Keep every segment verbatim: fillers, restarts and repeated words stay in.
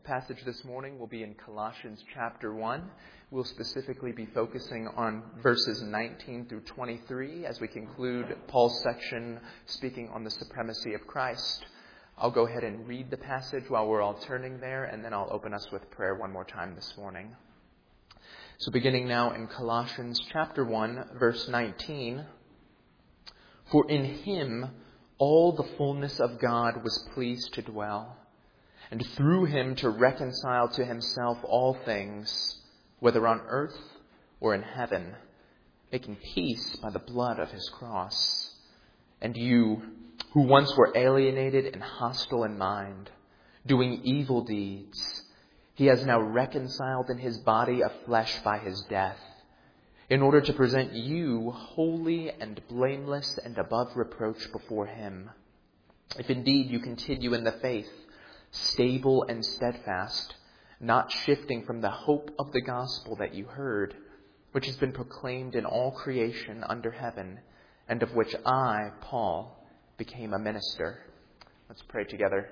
passage this morning will be in Colossians chapter one. We'll specifically be focusing on verses nineteen through twenty-three as we conclude Paul's section speaking on the supremacy of Christ. I'll go ahead and read the passage while we're all turning there, and then I'll open us with prayer one more time this morning. So beginning now in Colossians chapter one, verse nineteen, "For in him all the fullness of God was pleased to dwell, and through him to reconcile to himself all things, whether on earth or in heaven, making peace by the blood of his cross. And you, who once were alienated and hostile in mind, doing evil deeds, he has now reconciled in his body of flesh by his death, in order to present you holy and blameless and above reproach before him. If indeed you continue in the faith, stable and steadfast, not shifting from the hope of the gospel that you heard, which has been proclaimed in all creation under heaven, and of which I, Paul, became a minister." Let's pray together.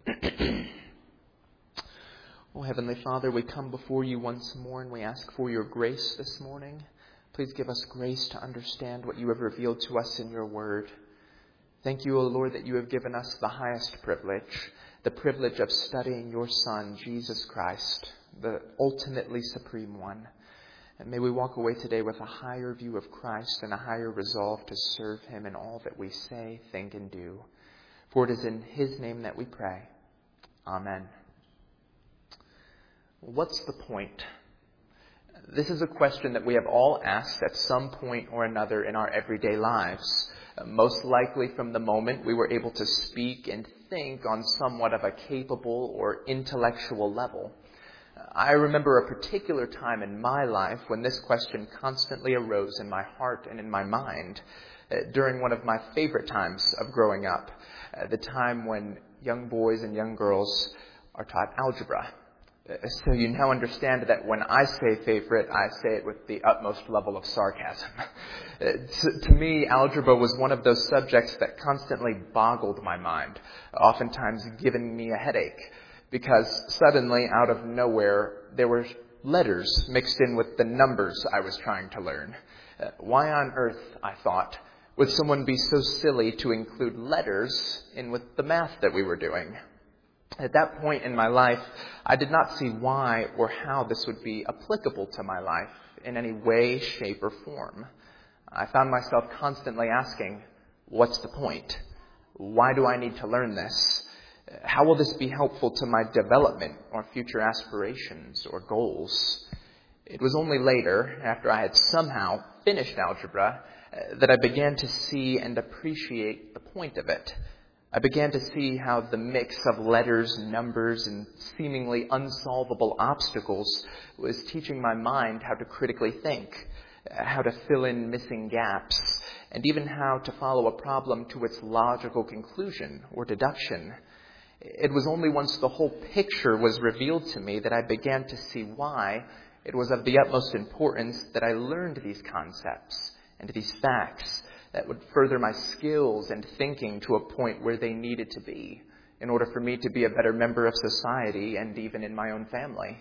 Oh, Heavenly Father, we come before you once more and we ask for your grace this morning. Please give us grace to understand what you have revealed to us in your word. Thank you, O Lord, that you have given us the highest privilege, the privilege of studying your Son, Jesus Christ, the ultimately supreme one. And may we walk away today with a higher view of Christ and a higher resolve to serve him in all that we say, think, and do. For it is in his name that we pray. Amen. What's the point? This is a question that we have all asked at some point or another in our everyday lives, most likely from the moment we were able to speak and think on somewhat of a capable or intellectual level. I remember a particular time in my life when this question constantly arose in my heart and in my mind during one of my favorite times of growing up, the time when young boys and young girls are taught algebra. So you now understand that when I say favorite, I say it with the utmost level of sarcasm. to, to me, algebra was one of those subjects that constantly boggled my mind, oftentimes giving me a headache, because suddenly, out of nowhere, there were letters mixed in with the numbers I was trying to learn. Uh, why on earth, I thought, would someone be so silly to include letters in with the math that we were doing? At that point in my life, I did not see why or how this would be applicable to my life in any way, shape, or form. I found myself constantly asking, what's the point? Why do I need to learn this? How will this be helpful to my development or future aspirations or goals? It was only later, after I had somehow finished algebra, that I began to see and appreciate the point of it. I began to see how the mix of letters, numbers, and seemingly unsolvable obstacles was teaching my mind how to critically think, how to fill in missing gaps, and even how to follow a problem to its logical conclusion or deduction. It was only once the whole picture was revealed to me that I began to see why it was of the utmost importance that I learned these concepts and these facts that would further my skills and thinking to a point where they needed to be in order for me to be a better member of society and even in my own family.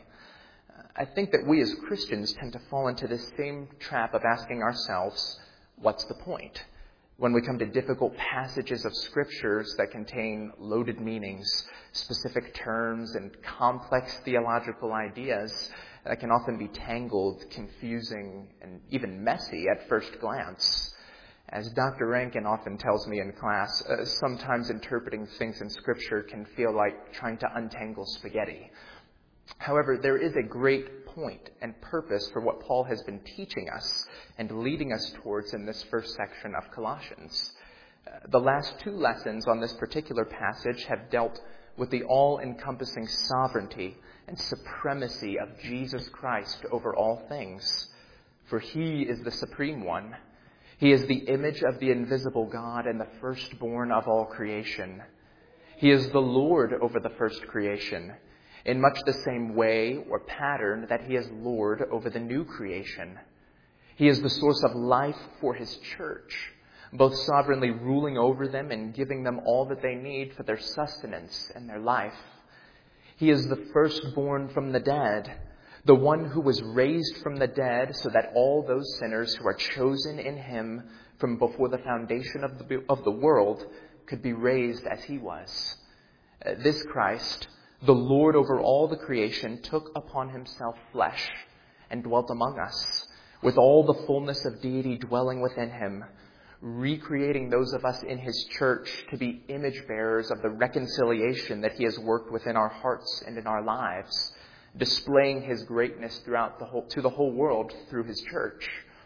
I think that we as Christians tend to fall into this same trap of asking ourselves, what's the point? When we come to difficult passages of scriptures that contain loaded meanings, specific terms, and complex theological ideas that can often be tangled, confusing, and even messy at first glance. As Doctor Rankin often tells me in class, uh, sometimes interpreting things in Scripture can feel like trying to untangle spaghetti. However, there is a great point and purpose for what Paul has been teaching us and leading us towards in this first section of Colossians. Uh, the last two lessons on this particular passage have dealt with the all-encompassing sovereignty and supremacy of Jesus Christ over all things. For he is the supreme one. He is the image of the invisible God and the firstborn of all creation. He is the Lord over the first creation, in much the same way or pattern that he is Lord over the new creation. He is the source of life for his church, both sovereignly ruling over them and giving them all that they need for their sustenance and their life. He is the firstborn from the dead, the one who was raised from the dead so that all those sinners who are chosen in him from before the foundation of the, of the world could be raised as he was. Uh, this Christ, the Lord over all the creation, took upon himself flesh and dwelt among us, with all the fullness of deity dwelling within him, recreating those of us in his church to be image bearers of the reconciliation that he has worked within our hearts and in our lives, displaying his greatness throughout the whole, to the whole world through his church.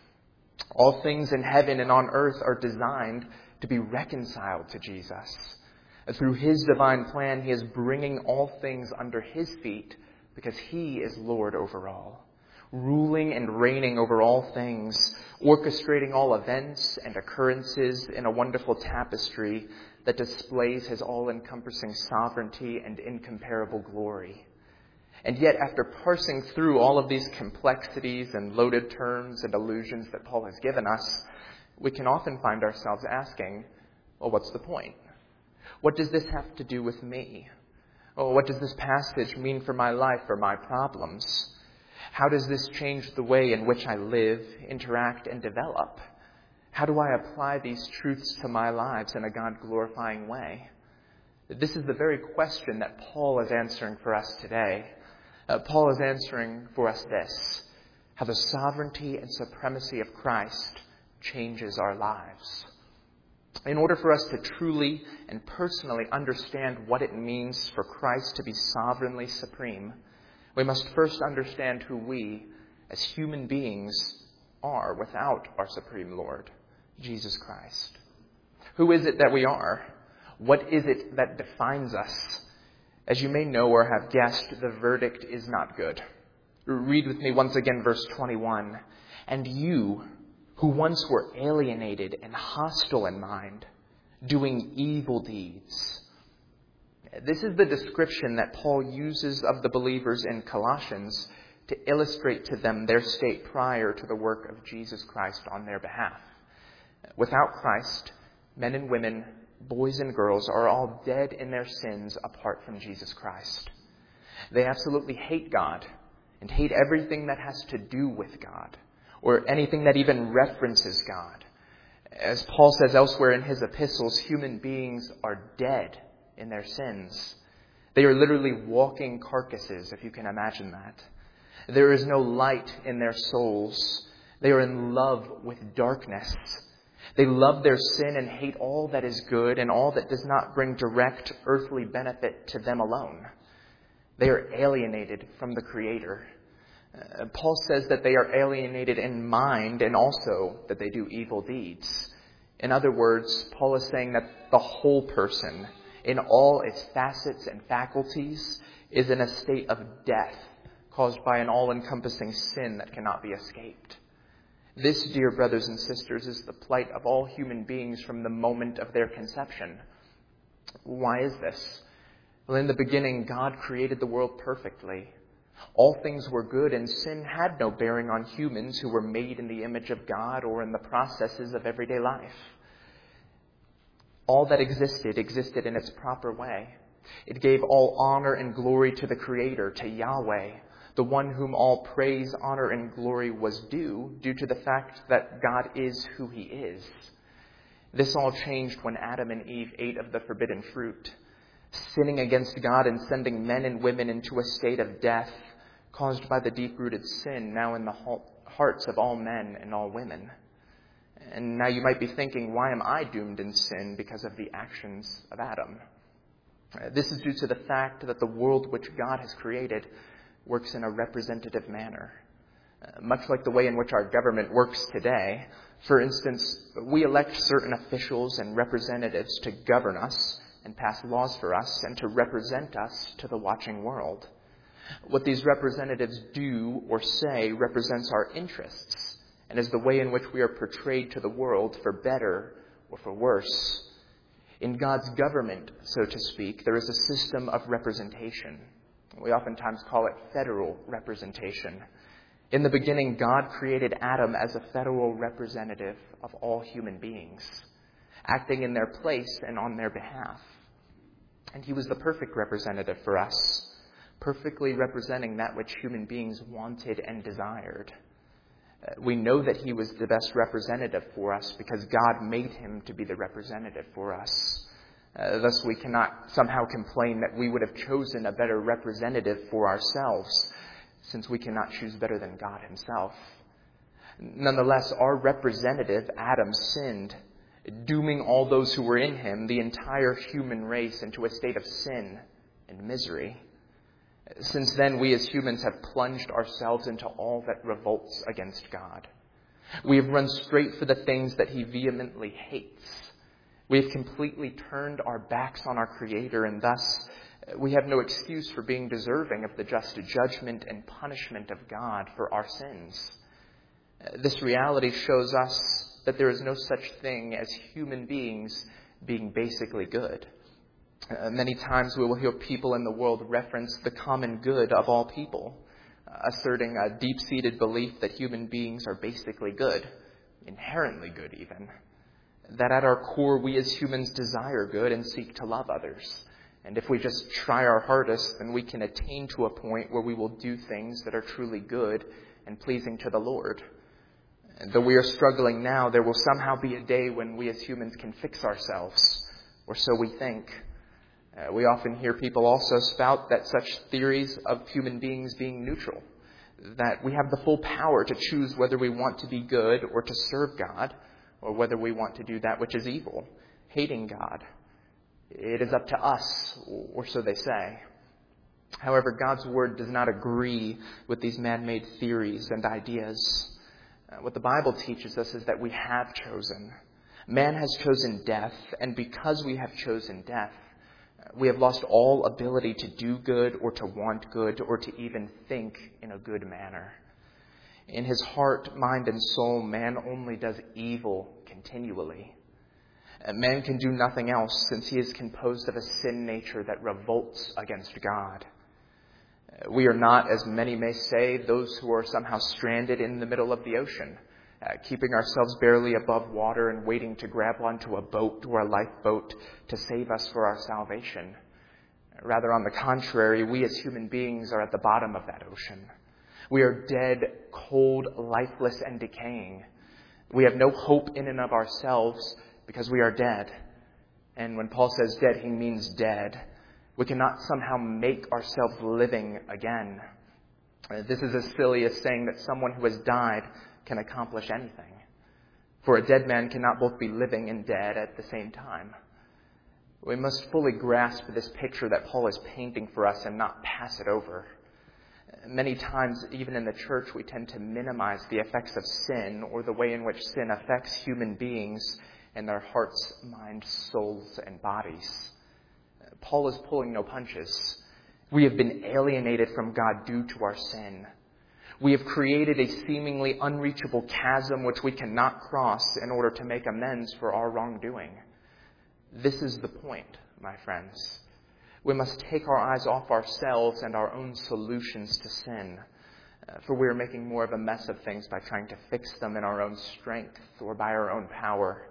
All things in heaven and on earth are designed to be reconciled to Jesus. Through his divine plan, he is bringing all things under his feet because he is Lord over all, ruling and reigning over all things, orchestrating all events and occurrences in a wonderful tapestry that displays his all-encompassing sovereignty and incomparable glory. And yet, after parsing through all of these complexities and loaded terms and allusions that Paul has given us, we can often find ourselves asking, well, what's the point? What does this have to do with me? Oh, what does this passage mean for my life or my problems? How does this change the way in which I live, interact, and develop? How do I apply these truths to my lives in a God-glorifying way? This is the very question that Paul is answering for us today. Uh, Paul is answering for us this: how the sovereignty and supremacy of Christ changes our lives. In order for us to truly and personally understand what it means for Christ to be sovereignly supreme, we must first understand who we, as human beings, are without our Supreme Lord, Jesus Christ. Who is it that we are? What is it that defines us? As you may know or have guessed, the verdict is not good. Read with me once again verse twenty-one. And you, who once were alienated and hostile in mind, doing evil deeds. This is the description that Paul uses of the believers in Colossians to illustrate to them their state prior to the work of Jesus Christ on their behalf. Without Christ, men and women, boys and girls are all dead in their sins apart from Jesus Christ. They absolutely hate God and hate everything that has to do with God, or anything that even references God. As Paul says elsewhere in his epistles, human beings are dead in their sins. They are literally walking carcasses, if you can imagine that. There is no light in their souls. They are in love with darkness. They love their sin and hate all that is good and all that does not bring direct earthly benefit to them alone. They are alienated from the Creator. Uh, Paul says that they are alienated in mind and also that they do evil deeds. In other words, Paul is saying that the whole person, in all its facets and faculties, is in a state of death caused by an all-encompassing sin that cannot be escaped. This, dear brothers and sisters, is the plight of all human beings from the moment of their conception. Why is this? Well, in the beginning, God created the world perfectly. All things were good, and sin had no bearing on humans who were made in the image of God or in the processes of everyday life. All that existed, existed in its proper way. It gave all honor and glory to the Creator, to Yahweh, the one whom all praise, honor, and glory was due, due to the fact that God is who He is. This all changed when Adam and Eve ate of the forbidden fruit, sinning against God and sending men and women into a state of death caused by the deep-rooted sin now in the hearts of all men and all women. And now you might be thinking, why am I doomed in sin because of the actions of Adam? This is due to the fact that the world which God has created works in a representative manner. Uh, much like the way in which our government works today. For instance, we elect certain officials and representatives to govern us and pass laws for us and to represent us to the watching world. What these representatives do or say represents our interests and is the way in which we are portrayed to the world for better or for worse. In God's government, so to speak, there is a system of representation. We oftentimes call it federal representation. In the beginning, God created Adam as a federal representative of all human beings, acting in their place and on their behalf. And he was the perfect representative for us. perfectly representing that which human beings wanted and desired. Uh, we know that he was the best representative for us because God made him to be the representative for us. Uh, thus, we cannot somehow complain that we would have chosen a better representative for ourselves, since we cannot choose better than God himself. Nonetheless, our representative, Adam, sinned, dooming all those who were in him, the entire human race, into a state of sin and misery. Since then, we as humans have plunged ourselves into all that revolts against God. We have run straight for the things that he vehemently hates. We have completely turned our backs on our Creator, and thus we have no excuse for being deserving of the just judgment and punishment of God for our sins. This reality shows us that there is no such thing as human beings being basically good. Uh, many times we will hear people in the world reference the common good of all people, uh, asserting a deep-seated belief that human beings are basically good, inherently good even. That at our core, we as humans desire good and seek to love others. And if we just try our hardest, then we can attain to a point where we will do things that are truly good and pleasing to the Lord. And though we are struggling now, there will somehow be a day when we as humans can fix ourselves, or so we think. Uh, we often hear people also spout that such theories of human beings being neutral, that we have the full power to choose whether we want to be good or to serve God, or whether we want to do that which is evil, hating God. It is up to us, or so they say. However, God's word does not agree with these man-made theories and ideas. Uh, what the Bible teaches us is that we have chosen. Man has chosen death, and because we have chosen death, we have lost all ability to do good or to want good or to even think in a good manner. In his heart, mind, and soul, man only does evil continually. Man can do nothing else since he is composed of a sin nature that revolts against God. We are not, as many may say, those who are somehow stranded in the middle of the ocean, uh, keeping ourselves barely above water and waiting to grab onto a boat or a lifeboat to save us for our salvation. Rather, on the contrary, we as human beings are at the bottom of that ocean. We are dead, cold, lifeless, and decaying. We have no hope in and of ourselves because we are dead. And when Paul says dead, he means dead. We cannot somehow make ourselves living again. Uh, this is as silly as saying that someone who has died can accomplish anything. For a dead man cannot both be living and dead at the same time. We must fully grasp this picture that Paul is painting for us and not pass it over. Many times, even in the church, we tend to minimize the effects of sin or the way in which sin affects human beings and their hearts, minds, souls, and bodies. Paul is pulling no punches. We have been alienated from God due to our sin. We have created a seemingly unreachable chasm which we cannot cross in order to make amends for our wrongdoing. This is the point, my friends. We must take our eyes off ourselves and our own solutions to sin, uh, for we are making more of a mess of things by trying to fix them in our own strength or by our own power.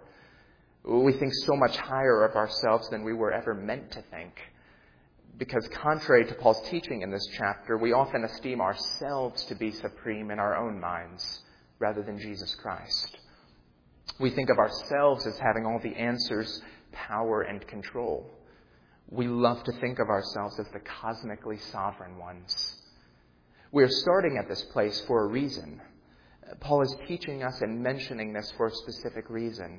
We think so much higher of ourselves than we were ever meant to think, because contrary to Paul's teaching in this chapter, we often esteem ourselves to be supreme in our own minds rather than Jesus Christ. We think of ourselves as having all the answers, power, and control. We love to think of ourselves as the cosmically sovereign ones. We are starting at this place for a reason. Paul is teaching us and mentioning this for a specific reason.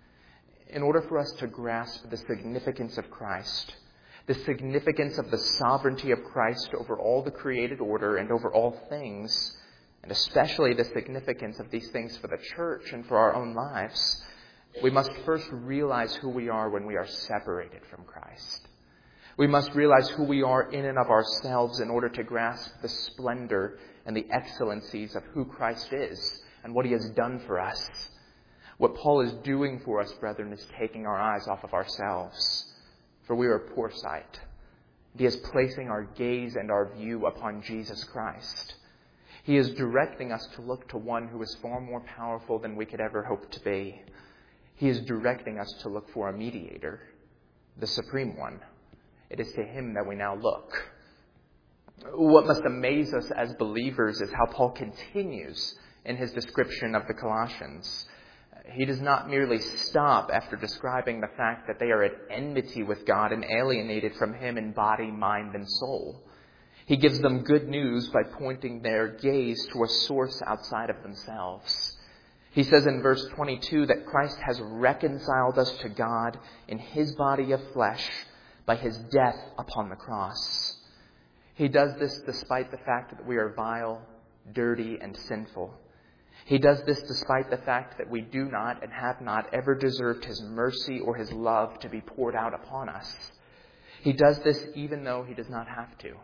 In order for us to grasp the significance of Christ, the significance of the sovereignty of Christ over all the created order and over all things, and especially the significance of these things for the church and for our own lives, we must first realize who we are when we are separated from Christ. We must realize who we are in and of ourselves in order to grasp the splendor and the excellencies of who Christ is and what he has done for us. What Paul is doing for us, brethren, is taking our eyes off of ourselves, for we are poor sight. He is placing our gaze and our view upon Jesus Christ. He is directing us to look to one who is far more powerful than we could ever hope to be. He is directing us to look for a mediator, the supreme one. It is to him that we now look. What must amaze us as believers is how Paul continues in his description of the Colossians. He does not merely stop after describing the fact that they are at enmity with God and alienated from Him in body, mind, and soul. He gives them good news by pointing their gaze to a source outside of themselves. He says in verse twenty-two that Christ has reconciled us to God in His body of flesh by His death upon the cross. He does this despite the fact that we are vile, dirty, and sinful. He does this despite the fact that we do not and have not ever deserved His mercy or His love to be poured out upon us. He does this even though He does not have to.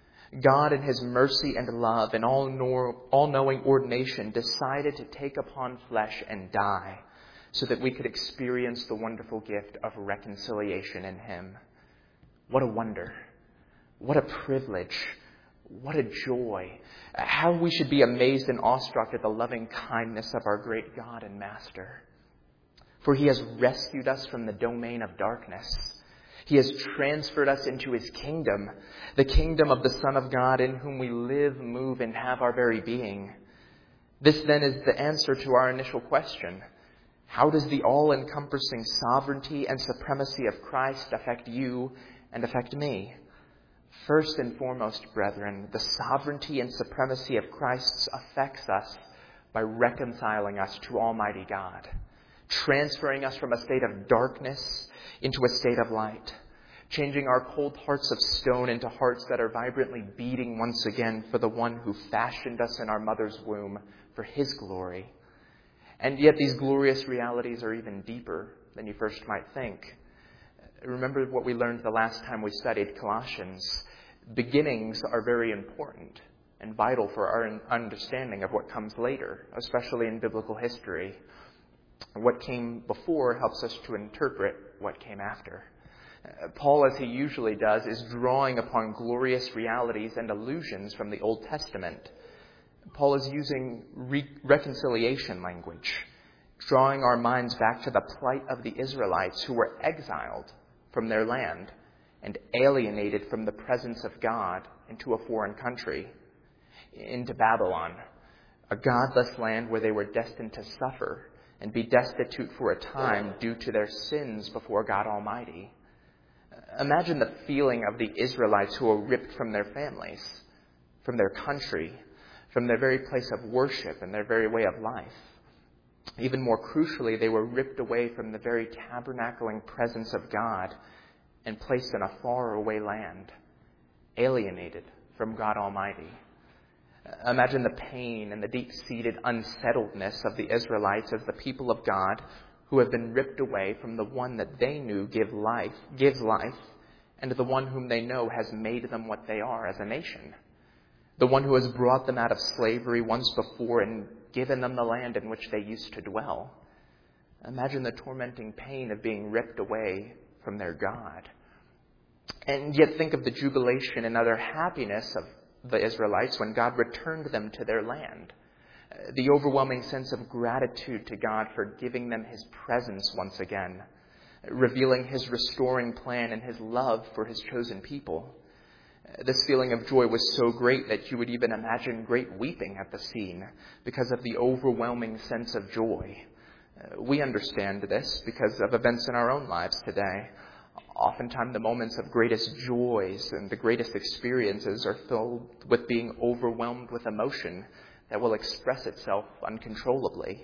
God in His mercy and love and all-knowing ordination decided to take upon flesh and die so that we could experience the wonderful gift of reconciliation in Him. What a wonder. What a privilege. What a joy. How we should be amazed and awestruck at the loving kindness of our great God and Master. For He has rescued us from the domain of darkness. He has transferred us into His kingdom, the kingdom of the Son of God, in whom we live, move, and have our very being. This then is the answer to our initial question. How does the all-encompassing sovereignty and supremacy of Christ affect you and affect me? First and foremost, brethren, the sovereignty and supremacy of Christ affects us by reconciling us to Almighty God, transferring us from a state of darkness into a state of light, changing our cold hearts of stone into hearts that are vibrantly beating once again for the one who fashioned us in our mother's womb for His glory. And yet these glorious realities are even deeper than you first might think. Remember what we learned the last time we studied Colossians. Beginnings are very important and vital for our understanding of what comes later, especially in biblical history. What came before helps us to interpret what came after. Paul, as he usually does, is drawing upon glorious realities and allusions from the Old Testament. Paul is using re- reconciliation language, drawing our minds back to the plight of the Israelites who were exiled from their land and alienated from the presence of God into a foreign country, into Babylon, a godless land where they were destined to suffer and be destitute for a time due to their sins before God Almighty. Imagine the feeling of the Israelites who were ripped from their families, from their country, from their very place of worship and their very way of life. Even more crucially, they were ripped away from the very tabernacling presence of God and placed in a faraway land, alienated from God Almighty. Imagine the pain and the deep-seated unsettledness of the Israelites as the people of God who have been ripped away from the one that they knew give life, gives life, and the one whom they know has made them what they are as a nation. The one who has brought them out of slavery once before and given them the land in which they used to dwell. Imagine the tormenting pain of being ripped away from their God. And yet think of the jubilation and utter happiness of the Israelites when God returned them to their land. The overwhelming sense of gratitude to God for giving them His presence once again, revealing His restoring plan and His love for His chosen people. This feeling of joy was so great that you would even imagine great weeping at the scene because of the overwhelming sense of joy. We understand this because of events in our own lives today. Oftentimes the moments of greatest joys and the greatest experiences are filled with being overwhelmed with emotion that will express itself uncontrollably.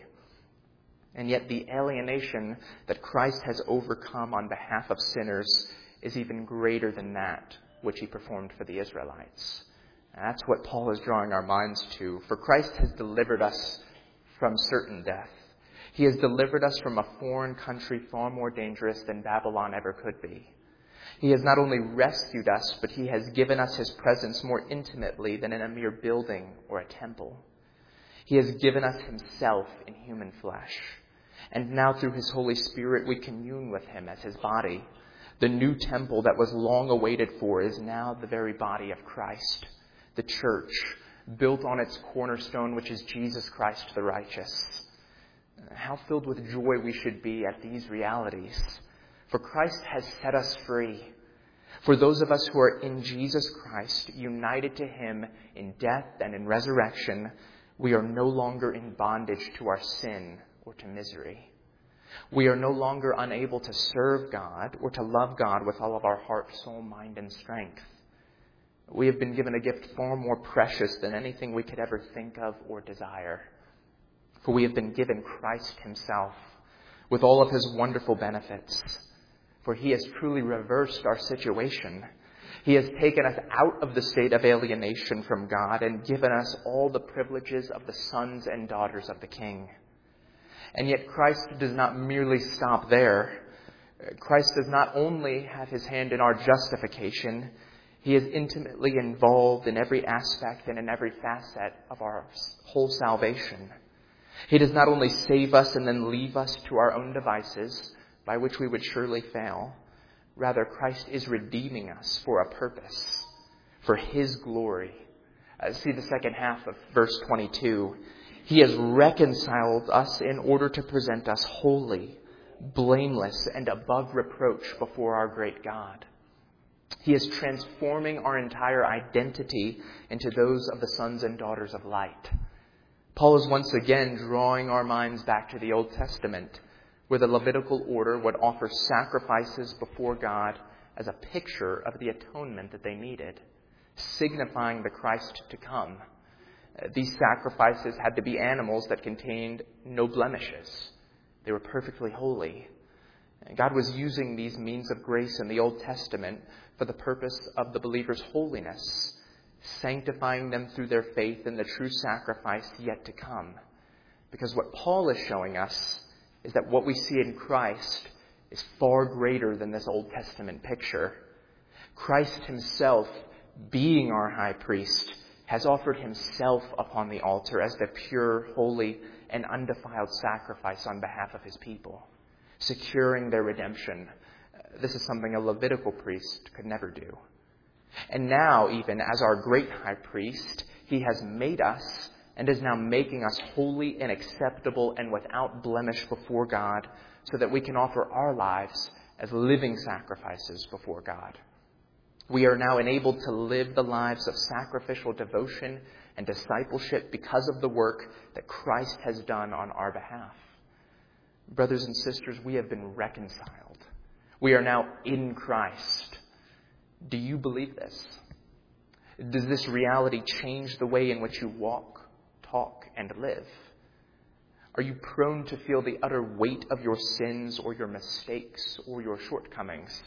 And yet the alienation that Christ has overcome on behalf of sinners is even greater than that which He performed for the Israelites. And that's what Paul is drawing our minds to. For Christ has delivered us from certain death. He has delivered us from a foreign country far more dangerous than Babylon ever could be. He has not only rescued us, but He has given us His presence more intimately than in a mere building or a temple. He has given us Himself in human flesh. And now through His Holy Spirit, we commune with Him as His body. The new temple that was long awaited for is now the very body of Christ, the church, built on its cornerstone, which is Jesus Christ the righteous. How filled with joy we should be at these realities. For Christ has set us free. For those of us who are in Jesus Christ, united to him in death and in resurrection, we are no longer in bondage to our sin or to misery. We are no longer unable to serve God or to love God with all of our heart, soul, mind, and strength. We have been given a gift far more precious than anything we could ever think of or desire. For we have been given Christ himself with all of his wonderful benefits. For he has truly reversed our situation. He has taken us out of the state of alienation from God and given us all the privileges of the sons and daughters of the King. And yet Christ does not merely stop there. Christ does not only have his hand in our justification, he is intimately involved in every aspect and in every facet of our whole salvation. He does not only save us and then leave us to our own devices, by which we would surely fail. Rather, Christ is redeeming us for a purpose, for his glory. Uh, see the second half of verse twenty-two. He has reconciled us in order to present us holy, blameless, and above reproach before our great God. He is transforming our entire identity into those of the sons and daughters of light. Paul is once again drawing our minds back to the Old Testament, where the Levitical order would offer sacrifices before God as a picture of the atonement that they needed, signifying the Christ to come. These sacrifices had to be animals that contained no blemishes. They were perfectly holy. God was using these means of grace in the Old Testament for the purpose of the believer's holiness, sanctifying them through their faith in the true sacrifice yet to come. Because what Paul is showing us is that what we see in Christ is far greater than this Old Testament picture. Christ himself, being our high priest, has offered himself upon the altar as the pure, holy, and undefiled sacrifice on behalf of his people, securing their redemption. This is something a Levitical priest could never do. And now, even as our great high priest, he has made us and is now making us holy and acceptable and without blemish before God, so that we can offer our lives as living sacrifices before God. We are now enabled to live the lives of sacrificial devotion and discipleship because of the work that Christ has done on our behalf. Brothers and sisters, we have been reconciled. We are now in Christ. Do you believe this? Does this reality change the way in which you walk, talk, and live? Are you prone to feel the utter weight of your sins or your mistakes or your shortcomings?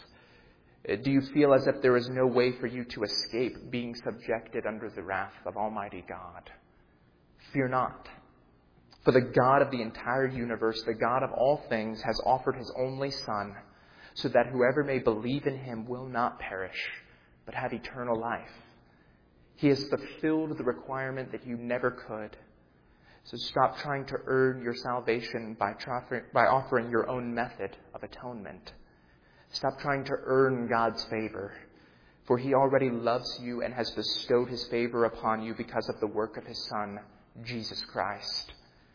Do you feel as if there is no way for you to escape being subjected under the wrath of Almighty God? Fear not. For the God of the entire universe, the God of all things, has offered his only Son, so that whoever may believe in him will not perish, but have eternal life. He has fulfilled the requirement that you never could. So stop trying to earn your salvation by, tra- by offering your own method of atonement. Stop trying to earn God's favor, for he already loves you and has bestowed his favor upon you because of the work of his Son, Jesus Christ.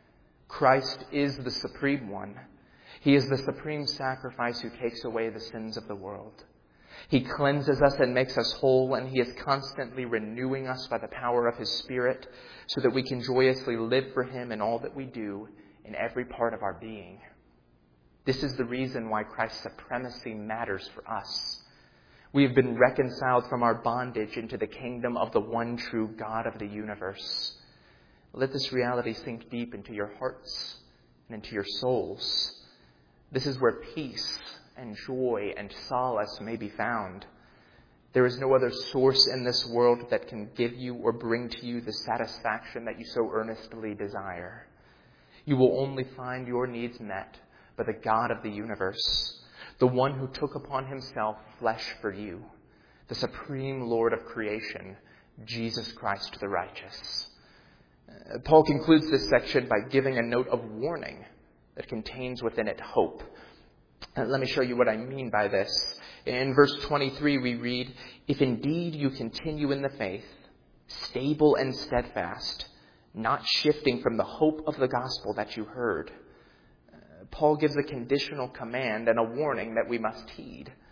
Christ is the supreme one. He is the supreme sacrifice who takes away the sins of the world. He cleanses us and makes us whole, and he is constantly renewing us by the power of his Spirit so that we can joyously live for him in all that we do in every part of our being. This is the reason why Christ's supremacy matters for us. We have been reconciled from our bondage into the kingdom of the one true God of the universe. Let this reality sink deep into your hearts and into your souls. This is where peace and joy and solace may be found. There is no other source in this world that can give you or bring to you the satisfaction that you so earnestly desire. You will only find your needs met by the God of the universe, the one who took upon himself flesh for you, the supreme Lord of creation, Jesus Christ the righteous. Uh, Paul concludes this section by giving a note of warning that contains within it hope. Uh, let me show you what I mean by this. In verse twenty-three we read, "If indeed you continue in the faith, stable and steadfast, not shifting from the hope of the gospel that you heard." Paul gives a conditional command and a warning that we must heed.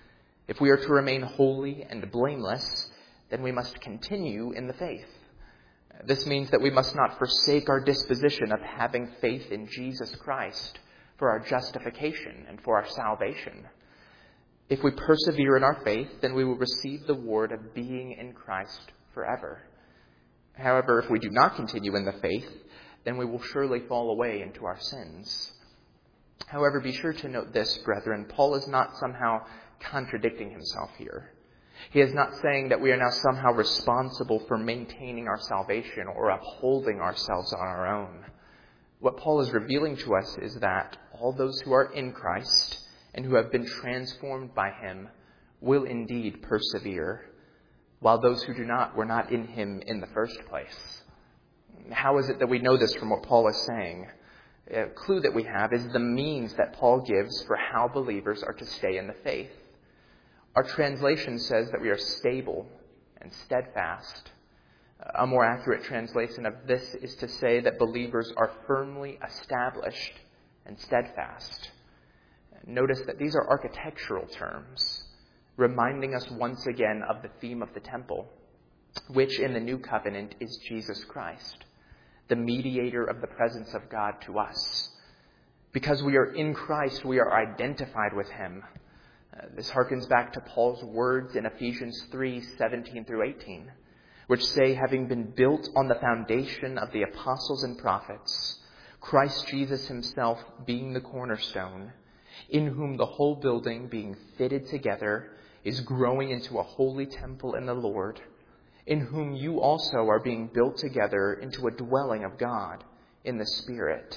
If we are to remain holy and blameless, then we must continue in the faith. This means that we must not forsake our disposition of having faith in Jesus Christ for our justification and for our salvation. If we persevere in our faith, then we will receive the reward of being in Christ forever. However, if we do not continue in the faith, then we will surely fall away into our sins. However, be sure to note this, brethren. Paul is not somehow contradicting himself here. He is not saying that we are now somehow responsible for maintaining our salvation or upholding ourselves on our own. What Paul is revealing to us is that all those who are in Christ and who have been transformed by him will indeed persevere, while those who do not were not in him in the first place. How is it that we know this from what Paul is saying? A clue that we have is the means that Paul gives for how believers are to stay in the faith. Our translation says that we are stable and steadfast. A more accurate translation of this is to say that believers are firmly established and steadfast. Notice that these are architectural terms, reminding us once again of the theme of the temple, which in the new covenant is Jesus Christ, the mediator of the presence of God to us. Because we are in Christ, we are identified with him. Uh, this harkens back to Paul's words in Ephesians three, seventeen through eighteen, which say, having been built on the foundation of the apostles and prophets, Christ Jesus himself being the cornerstone, in whom the whole building being fitted together is growing into a holy temple in the Lord, in whom you also are being built together into a dwelling of God in the Spirit.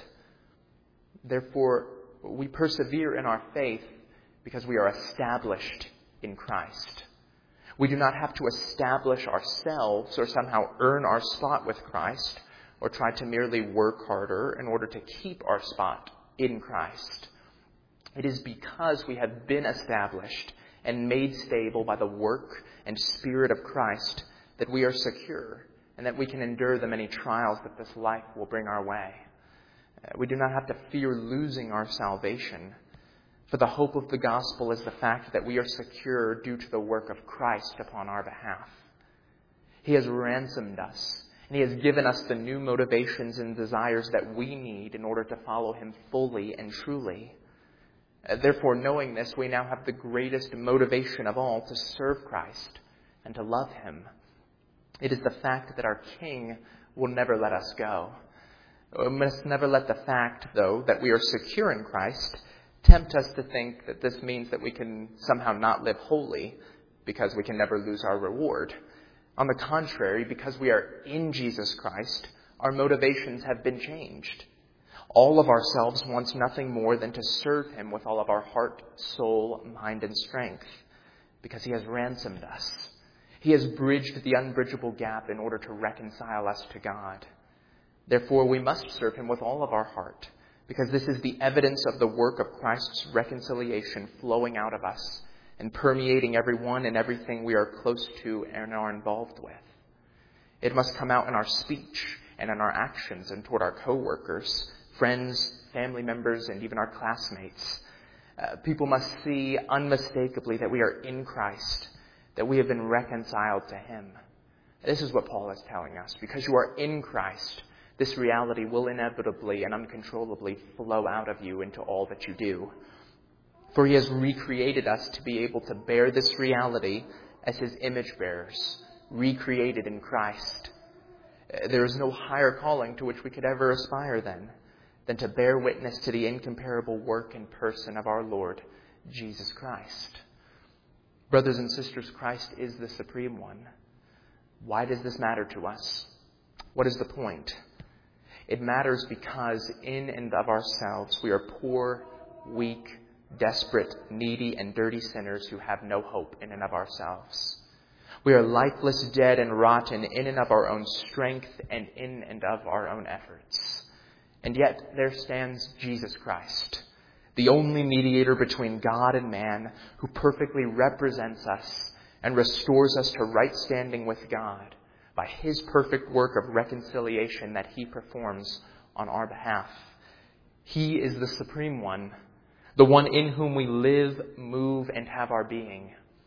Therefore, we persevere in our faith because we are established in Christ. We do not have to establish ourselves or somehow earn our spot with Christ or try to merely work harder in order to keep our spot in Christ. It is because we have been established and made stable by the work and Spirit of Christ that we are secure and that we can endure the many trials that this life will bring our way. We do not have to fear losing our salvation. For the hope of the gospel is the fact that we are secure due to the work of Christ upon our behalf. He has ransomed us, and he has given us the new motivations and desires that we need in order to follow him fully and truly. Therefore, knowing this, we now have the greatest motivation of all to serve Christ and to love him. It is the fact that our King will never let us go. We must never let the fact, though, that we are secure in Christ tempt us to think that this means that we can somehow not live holy because we can never lose our reward. On the contrary, because we are in Jesus Christ, our motivations have been changed. All of ourselves wants nothing more than to serve him with all of our heart, soul, mind, and strength, because he has ransomed us. He has bridged the unbridgeable gap in order to reconcile us to God. Therefore, we must serve him with all of our heart, because this is the evidence of the work of Christ's reconciliation flowing out of us and permeating everyone and everything we are close to and are involved with. It must come out in our speech and in our actions and toward our co-workers, friends, family members, and even our classmates. Uh, people must see unmistakably that we are in Christ, that we have been reconciled to him. This is what Paul is telling us. Because you are in Christ, this reality will inevitably and uncontrollably flow out of you into all that you do. For he has recreated us to be able to bear this reality as his image bearers, recreated in Christ. There is no higher calling to which we could ever aspire then, than to bear witness to the incomparable work and person of our Lord, Jesus Christ. Brothers and sisters, Christ is the supreme one. Why does this matter to us? What is the point? It matters because in and of ourselves we are poor, weak, desperate, needy, and dirty sinners who have no hope in and of ourselves. We are lifeless, dead, and rotten in and of our own strength and in and of our own efforts. And yet there stands Jesus Christ, the only mediator between God and man, who perfectly represents us and restores us to right standing with God by his perfect work of reconciliation that he performs on our behalf. He is the supreme one, the one in whom we live, move, and have our being.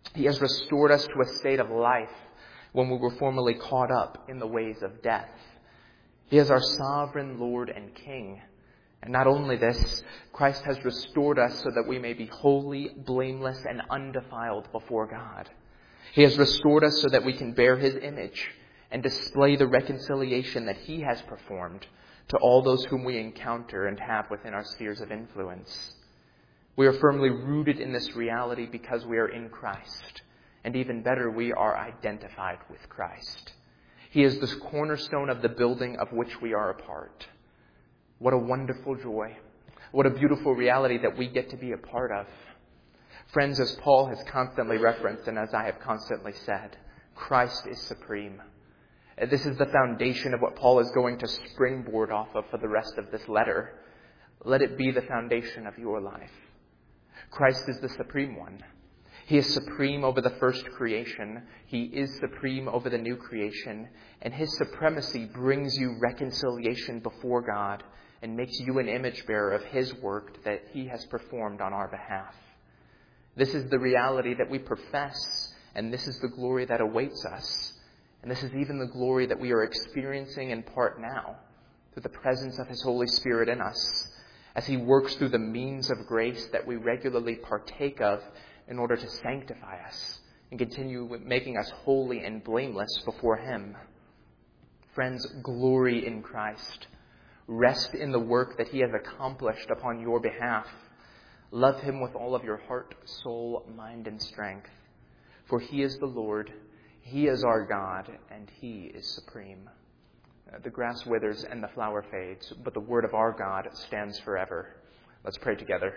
He has restored us to a state of life when we were formerly caught up in the ways of death. He is our sovereign Lord and King. And not only this, Christ has restored us so that we may be holy, blameless, and undefiled before God. He has restored us so that we can bear His image and display the reconciliation that He has performed to all those whom we encounter and have within our spheres of influence. We are firmly rooted in this reality because we are in Christ. And even better, we are identified with Christ. He is the cornerstone of the building of which we are a part. What a wonderful joy. What a beautiful reality that we get to be a part of. Friends, as Paul has constantly referenced and as I have constantly said, Christ is supreme. This is the foundation of what Paul is going to springboard off of for the rest of this letter. Let it be the foundation of your life. Christ is the supreme one. He is supreme over the first creation. He is supreme over the new creation. And His supremacy brings you reconciliation before God and makes you an image bearer of His work that He has performed on our behalf. This is the reality that we profess, and this is the glory that awaits us. And this is even the glory that we are experiencing in part now through the presence of His Holy Spirit in us as He works through the means of grace that we regularly partake of in order to sanctify us and continue making us holy and blameless before Him. Friends, glory in Christ. Rest in the work that He has accomplished upon your behalf. Love Him with all of your heart, soul, mind, and strength. For He is the Lord, He is our God, and He is supreme. The grass withers and the flower fades, but the word of our God stands forever. Let's pray together.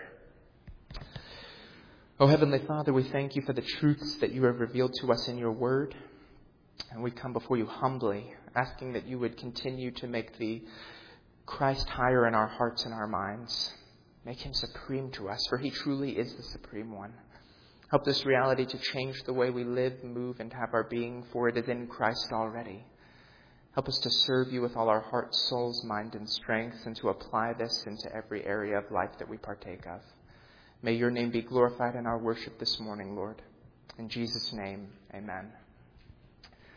Oh, Heavenly Father, we thank You for the truths that You have revealed to us in Your word. And we come before You humbly, asking that You would continue to make the Christ higher in our hearts and our minds. Make Him supreme to us, for He truly is the supreme one. Help this reality to change the way we live, move, and have our being, for it is in Christ already. Help us to serve You with all our hearts, souls, mind, and strength, and to apply this into every area of life that we partake of. May Your name be glorified in our worship this morning, Lord. In Jesus' name, amen.